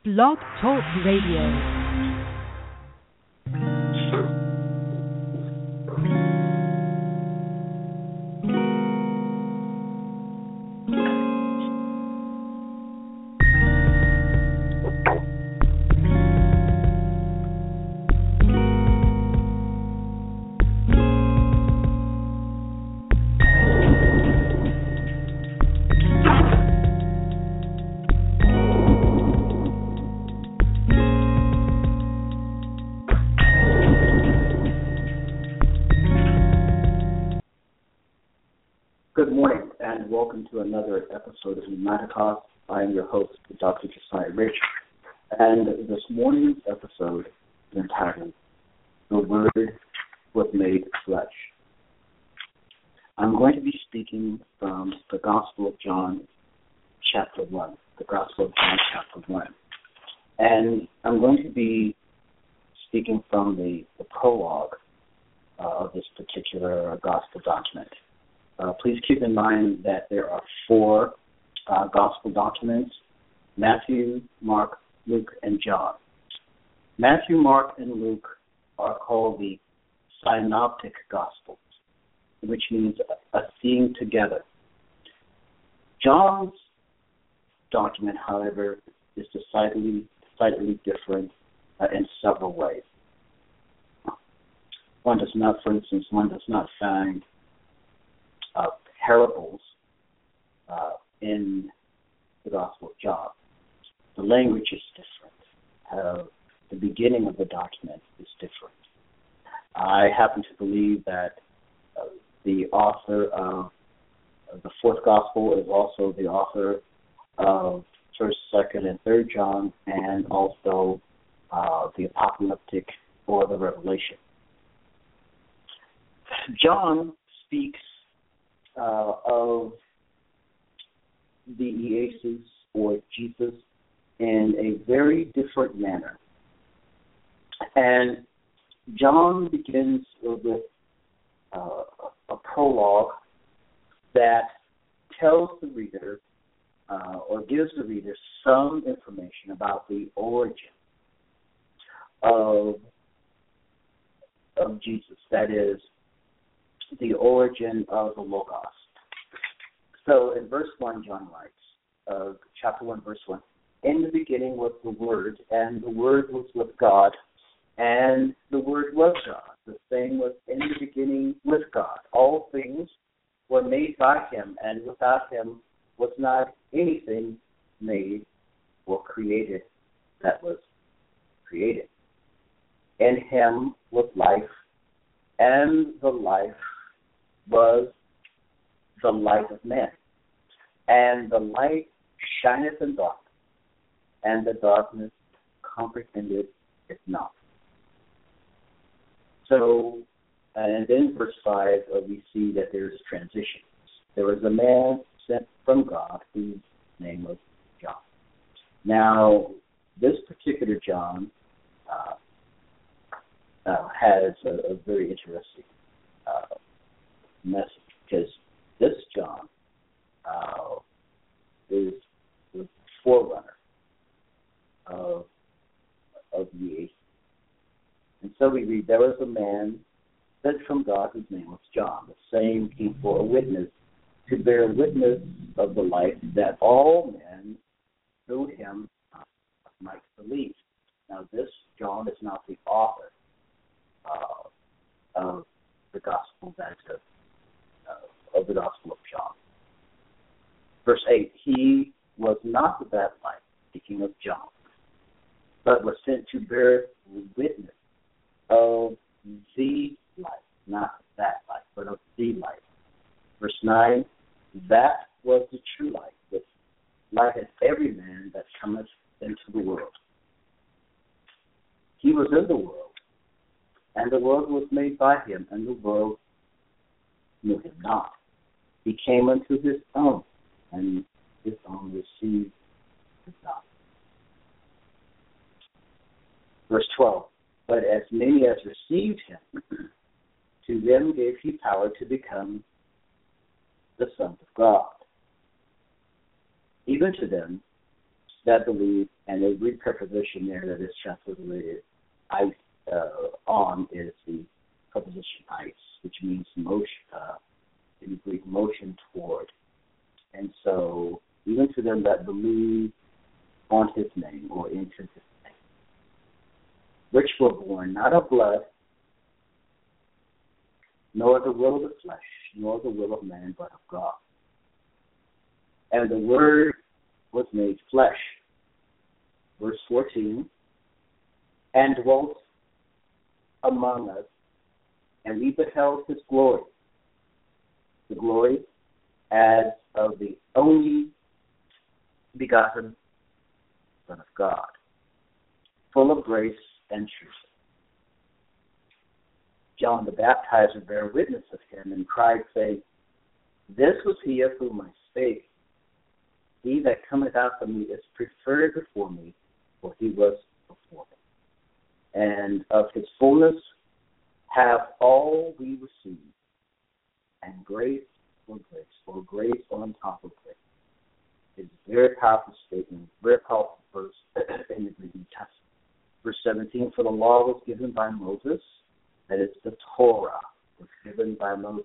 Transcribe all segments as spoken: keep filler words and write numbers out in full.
Blog Talk Radio. Good morning, and welcome to another episode of Uniticos. I am your host, Doctor Josiah Rich, and this morning's episode is entitled, The Word Was Made Flesh. I'm going to be speaking from the Gospel of John, chapter one, the Gospel of John, chapter one. And I'm going to be speaking from the, the prologue uh, of this particular Gospel document. Uh, please keep in mind that there are four uh, gospel documents: Matthew, Mark, Luke, and John. Matthew, Mark, and Luke are called the synoptic gospels, which means a, a seeing together. John's document, however, is decidedly, decidedly different uh, in several ways. One does not, for instance, one does not find Uh, parables uh, in the Gospel of John. The language is different. Uh, the beginning of the document is different. I happen to believe that uh, the author of the fourth Gospel is also the author of First, Second, and Third John, and also uh, the Apocalyptic or the Revelation. John speaks Uh, of the Iesus or Jesus in a very different manner. And John begins with uh, a prologue that tells the reader uh, or gives the reader some information about the origin of, of Jesus, that is, the origin of the Logos. So in verse one, John writes, uh, chapter one, verse one, in the beginning was the Word, and the Word was with God, and the Word was God. The same was in the beginning with God. All things were made by him, and without him was not anything made or created that was created. In him was life, and the life was the light of men. And the light shineth in darkness, and the darkness comprehended it not. So, and then verse five, uh, we see that there's transition. There was a man sent from God whose name was John. Now, this particular John uh, uh, has a, a very interesting uh, message, because this John uh, is the forerunner of of the age. And so we read, there was a man sent from God whose name was John. The same came for a witness, to bear witness of the light, that all men through him might believe. Now this John is not the author uh, of the gospel that is of the Gospel of John. Verse eight, he was not that light, speaking of John, but was sent to bear witness of the light, not that light, but of the light. Verse nine, that was the true light, which lighteth every man that cometh into the world. He was in the world, and the world was made by him, and the world knew him not. He came unto his own, and his own received him not. Verse twelve, but as many as received him, to them gave he power to become the sons of God, even to them that believe And the Greek preposition there that is translated ice uh, on is the preposition ice, which means motion, uh, in Greek, motion toward. And so, even to them that believe on his name or into his name, which were born not of blood, nor the will of the flesh, nor the will of man, but of God. And the Word was made flesh. Verse fourteen, and dwelt among us, and we beheld his glory, the glory as of the only begotten Son of God, full of grace and truth. John the Baptizer bare witness of him, and cried, saying, This was he of whom I spake. He that cometh after me is preferred before me, for he was before me. And of his fullness have all we received, and grace for grace, or grace on top of grace. It's a very powerful statement, very powerful verse in the New Testament. Verse seventeen, for the law was given by Moses, that is, the Torah was given by Moses.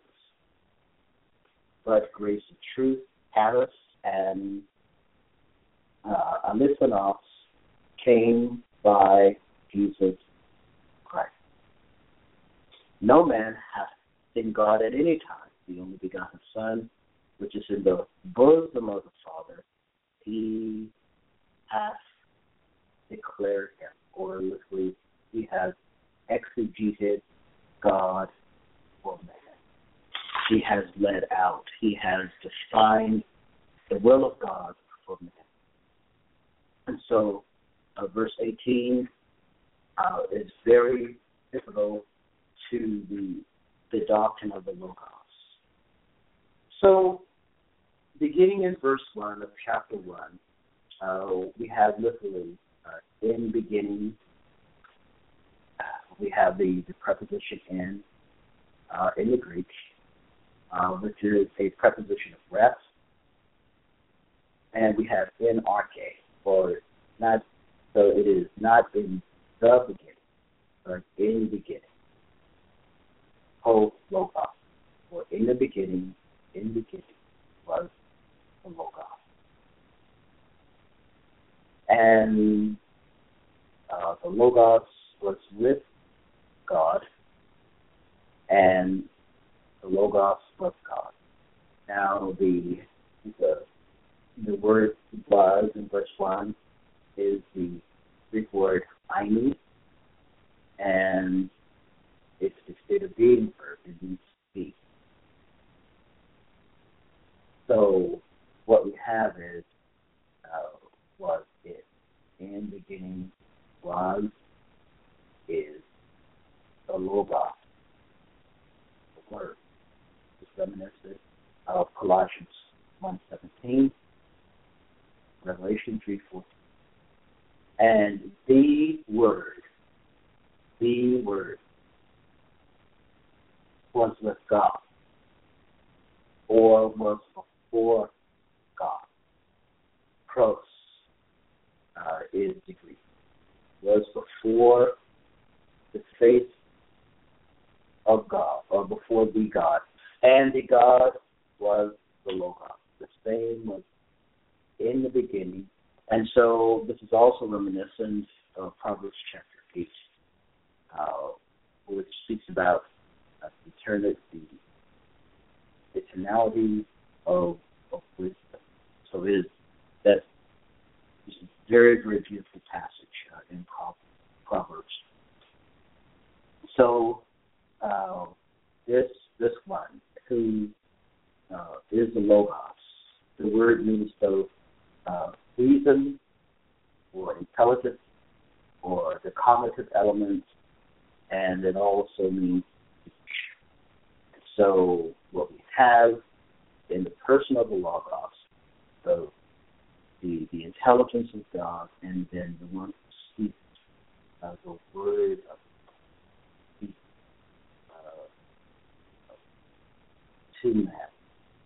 But grace and truth, Paris, and uh, Alethenos came by Jesus Christ. No man hath seen God at any time, the only begotten Son, which is in the bosom of the Father, he hath declared him, or literally, he has exegeted God for man. He has led out, he has defined the will of God for man. And so, uh, verse eighteen uh, is very difficult to the, the doctrine of the Logos. So, beginning in verse one of chapter one, uh, we have literally, uh, in beginning, uh, we have the, the preposition in, uh, in the Greek, uh, which is a preposition of rest, and we have in arche, or not, so it is not in the beginning, but in the beginning. Ho Logos, or in the beginning, in the beginning was the Logos. And uh, the Logos was with God, and the Logos was God. Now, the the, the word was in verse one is the Greek word eimi, and it's the state of being verb. It means to be. So what we have is uh, was it. In the beginning was, is the Logos, the word. It's reminiscent of Colossians one seventeen, Revelation three fourteen. And the word, the word was with God, or was before God. Pros uh, is the Greek. Was before the face of God, or before the God. And the God was the Logos. The same was in the beginning. And so this is also reminiscent of Proverbs chapter eight, uh, which speaks about uh, eternity, the eternality of, of wisdom. So it is that this is a very, very beautiful passage uh, in Proverbs. So uh, this this one, who uh, is the Logos, the word means both uh, reason or intelligence or the cognitive elements, and it also means speech. So what we have in the person of the Logos, the the, the intelligence of God, and then the one who speaks uh, the word of speech uh, to man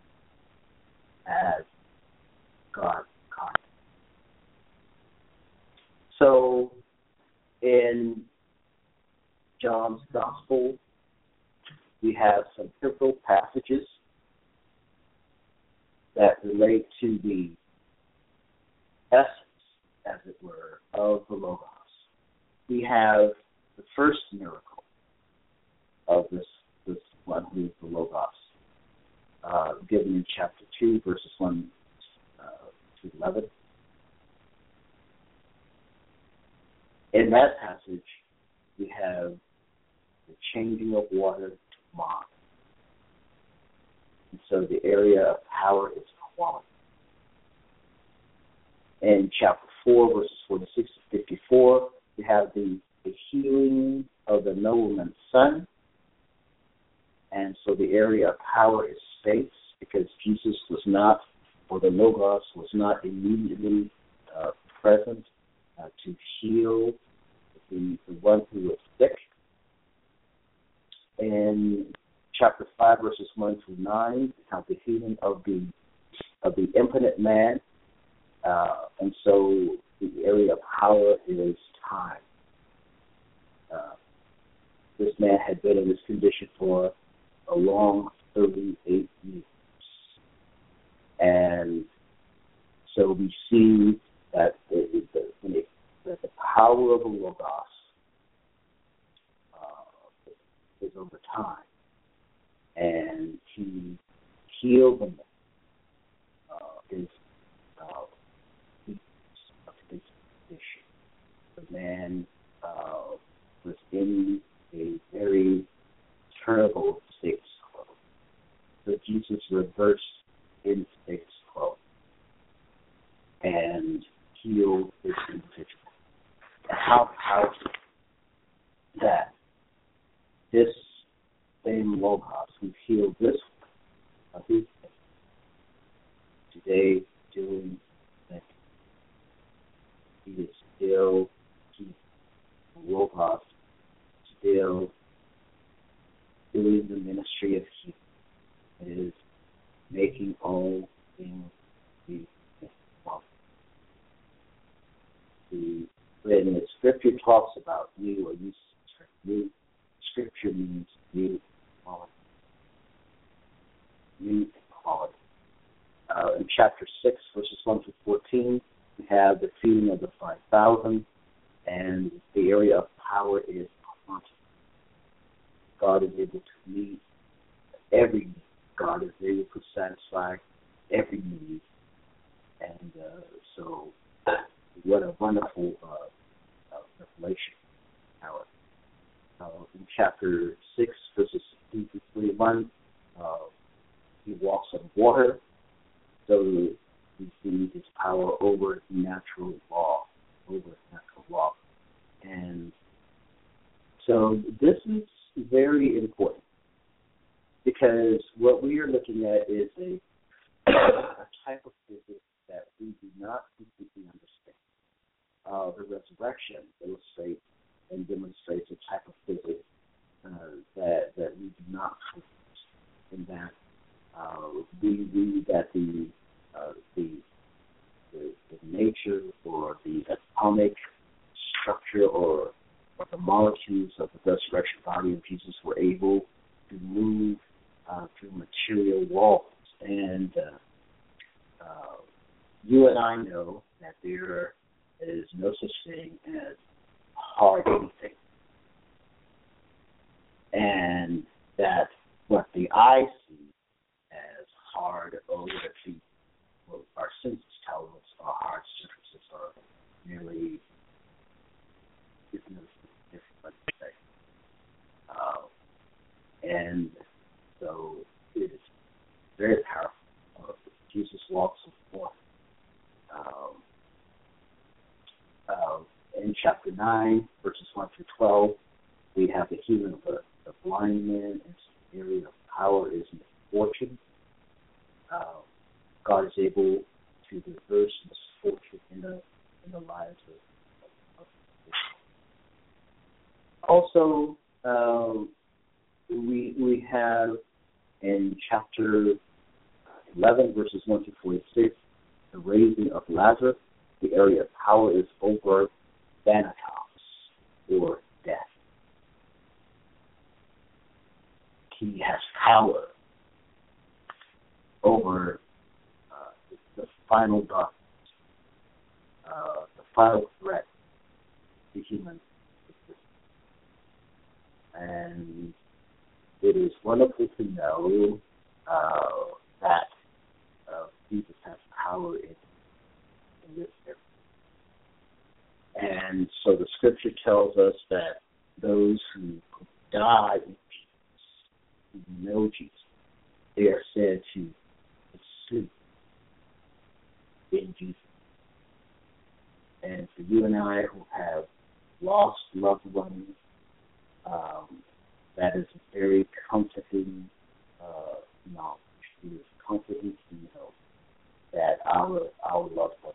as God. So in John's Gospel, we have some pivotal passages that relate to the essence, as it were, of the Logos. We have the first miracle of this, this one who is the Logos, uh, given in chapter two, verses one uh, to eleven. In that passage, we have the changing of water to wine. And so the area of power is quality. In chapter four, verses forty-six to fifty-four, we have the, the healing of the nobleman's son. And so the area of power is space, because Jesus was not, or the Logos was not immediately uh, present uh, to heal the, the one who was sick. In chapter five, verses one through nine, we have the healing of the of the impotent man, uh, and so the area of power is time. Uh, this man had been in this condition for a long thirty-eight years, and so we see that the, the, the, that the power of the Logos uh, is over time. And he healed the man. Uh, his uh, of his condition. The man uh, was in a very terrible status quo. So Jesus reversed his status quo and healed this individual. And how powerful that this same Logos who healed this of his faith today doing that. He is still he Logos still doing the ministry of healing. It is making all things be possible. The when the scripture talks about new or uses the term new, scripture means new quality. New quality. Uh, in chapter six, verses one to fourteen, we have the feeding of the five thousand, and the area of power is quantity. God is able to meet every need. God is able to satisfy every need. And uh, so, what a wonderful uh, uh, revelation power. Uh, in chapter six, verses two to twenty-one, uh, he walks on water, so we see his power over natural law, over natural law. And so this is very important, because what we are looking at is a, a type of physics that we do not completely understand. Uh, the resurrection illustrates and demonstrates a type of physics uh, that that we do not understand. In that uh, we read that the, uh, the the the nature or the atomic structure or, or the molecules of the resurrection body of Jesus were able to move uh, through material walls. And uh, uh, you and I know that there is no such thing as hard anything. And that what the eye sees as hard, or what the, what our senses tell us are hard surfaces, are merely different. Uh, and so it is very powerful. Uh, Jesus walks with water. Um, uh, in chapter nine, verses one through twelve, we have the healing of the, the blind man, and the area of power is misfortune. Uh, God is able to reverse misfortune in the in the lives of, of, of also, um, we we have in chapter eleven, verses one to forty-six, the raising of Lazarus. The area of power is over Thanatos, or death. He has power over uh, the final darkness, uh, the final threat to human existence. And it is wonderful to know uh, that uh, Jesus has power in, in this area. And so the scripture tells us that those who die in Jesus, who know Jesus, they are said to sleep in Jesus. And for you and I who have lost loved ones, um, that is a very comforting uh, knowledge. It is comforting to know that our our loved ones,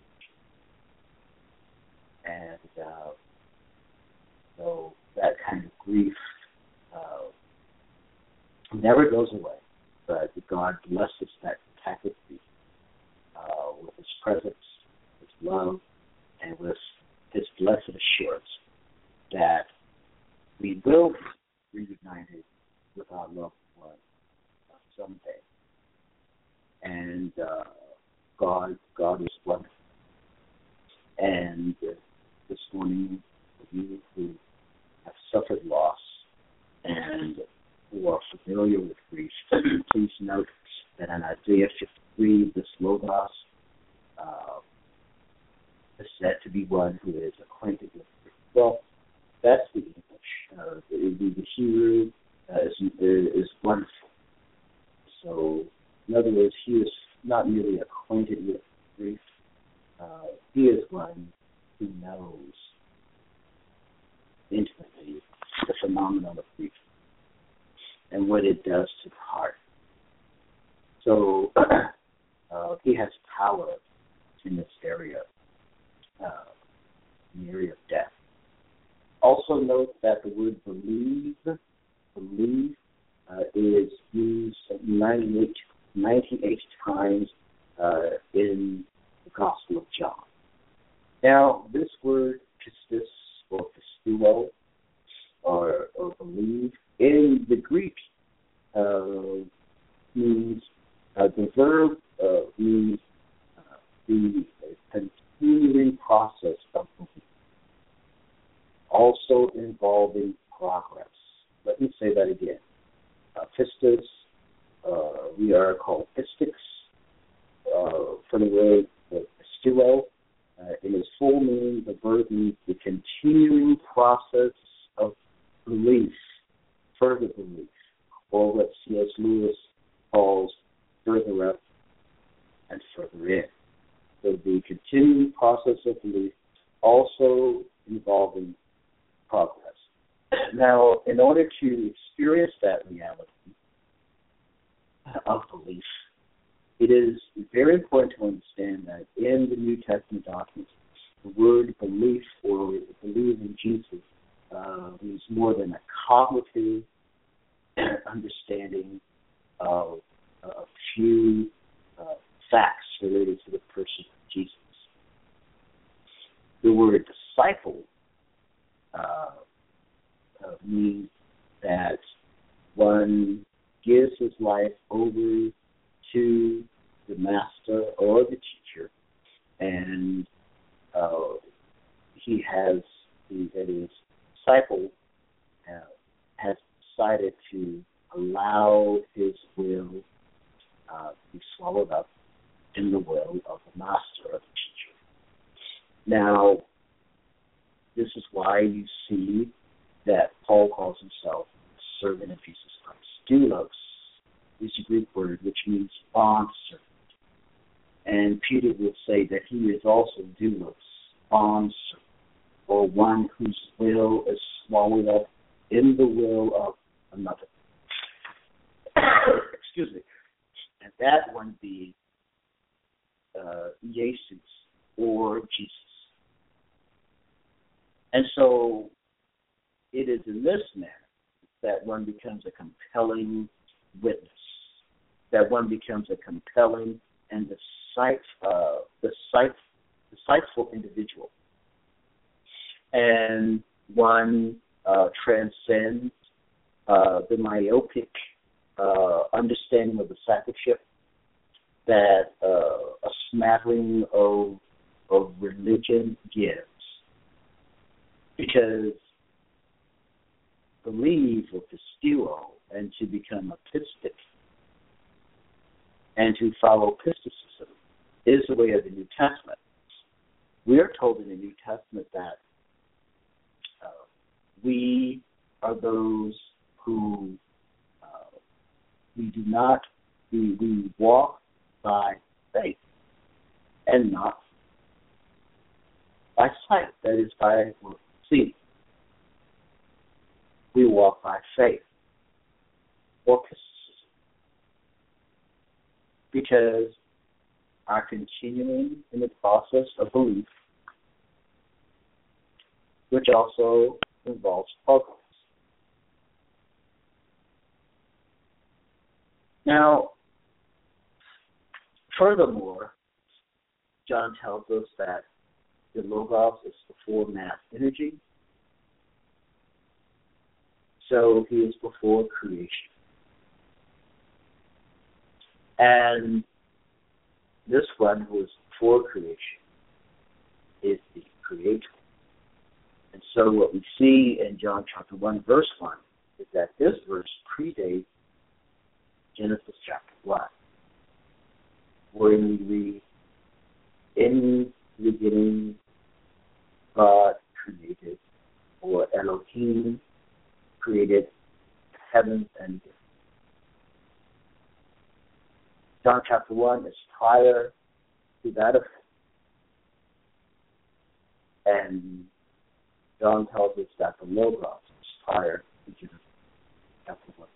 and uh, so that kind of grief uh, never goes away. But God blesses that type of grief uh, with His presence, His love, and with His blessed assurance that we will be reunited with our loved one someday. And uh, God, God is wonderful. And uh, this morning, for you who have suffered loss and who are familiar with grief, please note that in Isaiah fifty-three, this Logos uh, is said to be one who is acquainted with grief. Well, that's the English. Uh, the, the Hebrew uh, is, is wonderful. So, in other words, he is not merely acquainted with grief. Uh, he is one who knows intimately the phenomenon of grief and what it does to the heart. So, uh, he has power in this area, uh, in the area of death. Also note that the word believe, believe uh, is used ninety-eight, ninety-eight times uh, in the Gospel of John. Now, this word pistis or pistuo, or, or believe, in the Greek uh, means, uh, the verb uh, means uh, the continuing process of belief, also involving progress. Let me say that again. Uh, pistis, uh, we are called pistics, uh, from the word uh, pistuo. Uh, in its full meaning, the verb means the continuing process of belief, further belief, or what C S Lewis calls further up and further in. So the continuing process of belief, also involving progress. Now, in order to experience that reality of belief, it is very important to understand that in the New Testament documents, the word belief or believe in Jesus uh, is more than a cognitive understanding of a few uh, facts related to the person of Jesus. The word disciple uh, uh, means that one gives his life over to the master or the teacher, and uh, he has, he, that is, disciple uh, has decided to allow his will uh, to be swallowed up in the will of the master or the teacher. Now, this is why you see that Paul calls himself a servant of Jesus Christ. Doulos is a Greek word which means bond servant. And Peter would say that he is also doulos, bond servant, or one whose will is swallowed up in the will of another. Excuse me. And that one being uh, Jesus or Jesus. And so it is in this manner that one becomes a compelling witness, that one becomes a compelling and decisive, uh, decisive, decisive individual. and one uh, transcends uh, the myopic uh, understanding of discipleship that uh, a smattering of of religion gives. Because believe or pisteuo and to become a pistic and to follow pisticism is the way of the New Testament. We are told in the New Testament that uh, we are those who uh, we do not, we, we walk by faith and not by sight, that is by seeing. We walk by faith or mysticism because our continuing in the process of belief, which also involves progress. Now, furthermore, John tells us that the Logos is before mass energy, so he is before creation. And this one who is before creation is the Creator. And so what we see in John chapter one, verse one, is that this verse predates Genesis chapter one, where we read, in the beginning God created, or Elohim created heavens and earth. John chapter one is prior to that event. And John tells us that the Logos is prior to Genesis chapter one.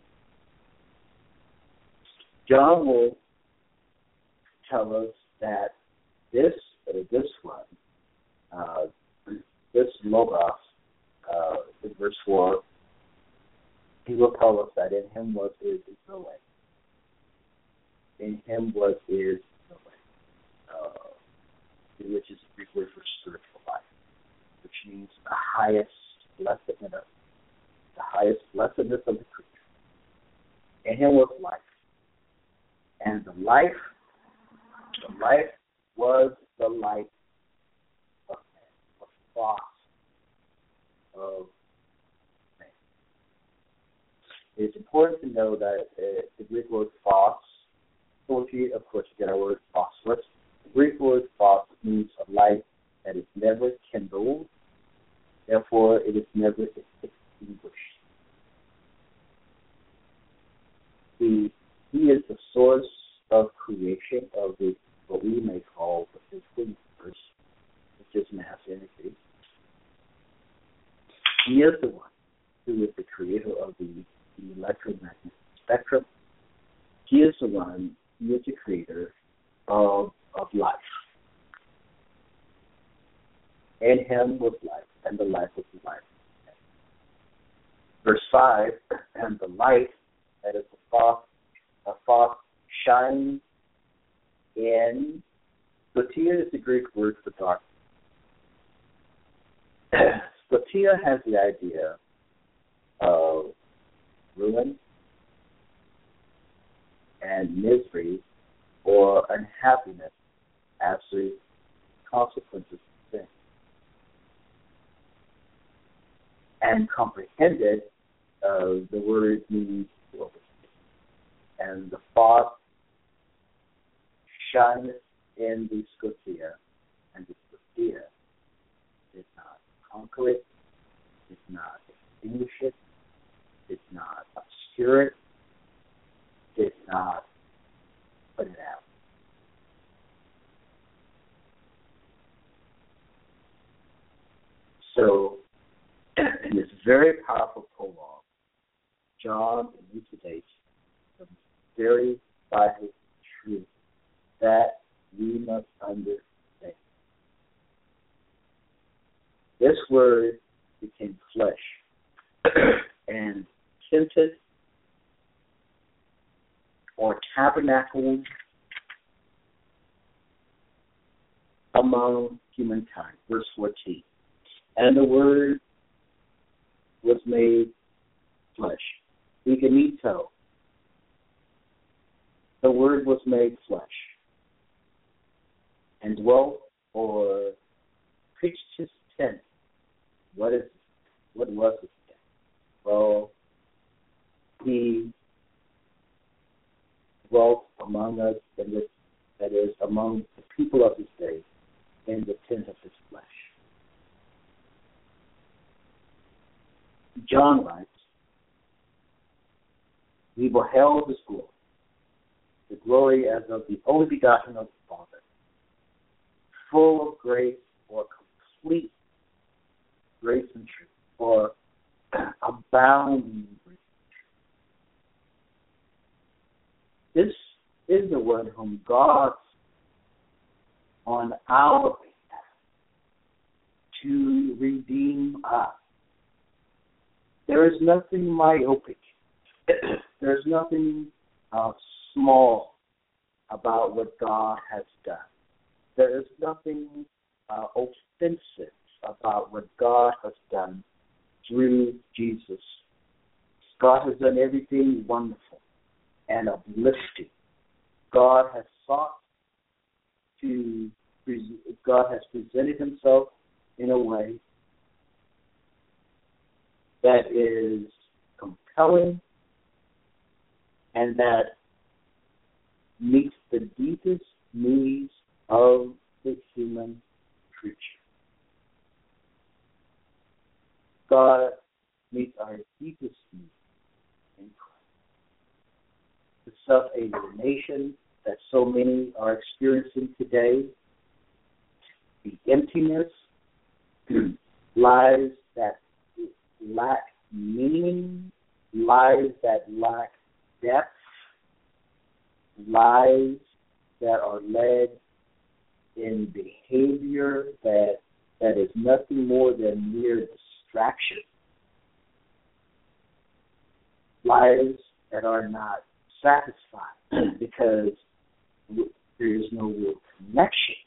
John will tell us that this uh, this one, uh, this Logos, uh, in verse four, he will tell us that in him was is, is the way. In him was is the way, uh, which is the Greek word for spiritual life, which means the highest blessedness, the highest blessedness of the creature. In him was life. And the life, the life was the light of man, the thought of man. It's important to know that uh, the Greek word phos, so we, of course, you get our word phosphorus. The Greek word phos means a light that is never kindled, therefore it is never extinguished. The, he is the source of creation of the what we may call the physical universe, which is mass energy. He is the one who is the creator of the, the electromagnetic spectrum. He is the one who is the creator of, of life. In him was life, and the life was the life. Verse five, and the light, that is the phos, the phos shines in, Scotia is the Greek word for dark. Scotia has the idea of ruin and misery or unhappiness as the consequences of sin. And comprehended, uh, the word means oversee. And the thought shines in the Scotia, and the Scotia did not conquer it, did not extinguish it, did not obscure it, did not put it out. So, in this very powerful prologue, John elucidates the very vital truth that we must understand. This word became flesh and tinted or tabernacled among humankind. Verse fourteen. And the Word was made flesh. Eganito. The Word was made flesh and dwelt or pitched his tent. What is what was his tent? Well, he dwelt among us, in this, that is, among the people of his day, in the tent of his flesh. John writes, we beheld his glory, the glory as of the only begotten of the Father, full of grace, or complete grace and truth, or abounding grace and truth. This is the one whom God on our behalf to redeem us. There is nothing myopic. There's nothing uh, small about what God has done. There is nothing uh, offensive about what God has done through Jesus. God has done everything wonderful and uplifting. God has sought to, God has presented himself in a way that is compelling and that meets the deepest needs of the human creature. God meets our deepest needs in Christ. The self-alienation that so many are experiencing today, the emptiness, lives that lack meaning, lives that lack depth, lives that are led in behavior that that is nothing more than mere distraction, lives that are not satisfied because there is no real connection.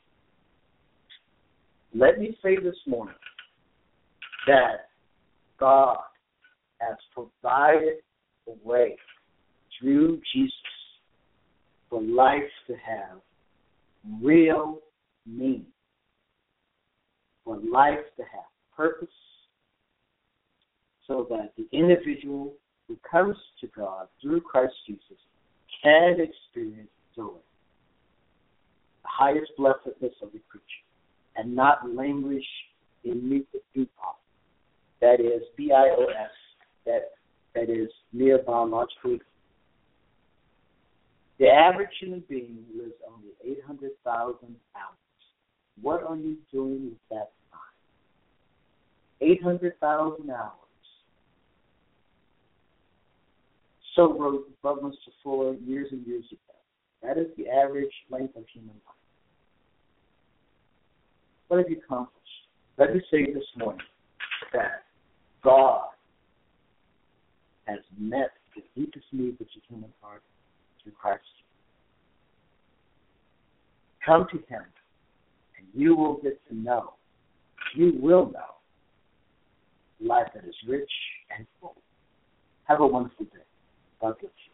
Let me say this morning that God has provided a way through Jesus for life to have real meaning, for life to have purpose, so that the individual who comes to God through Christ Jesus can experience joy, the highest blessedness of the creature, and not languish in mute poverty. That is B I O S, that, that is mere biological. The average human being lives only eight hundred thousand hours. What are you doing with that time? eight hundred thousand hours. So wrote Buckminster Fuller years and years ago. That is the average length of human life. What have you accomplished? Let me say this morning that God has met the deepest needs of the human heart through Christ. Come to him, and you will get to know, you will know, life that is rich and full. Have a wonderful day. God bless you.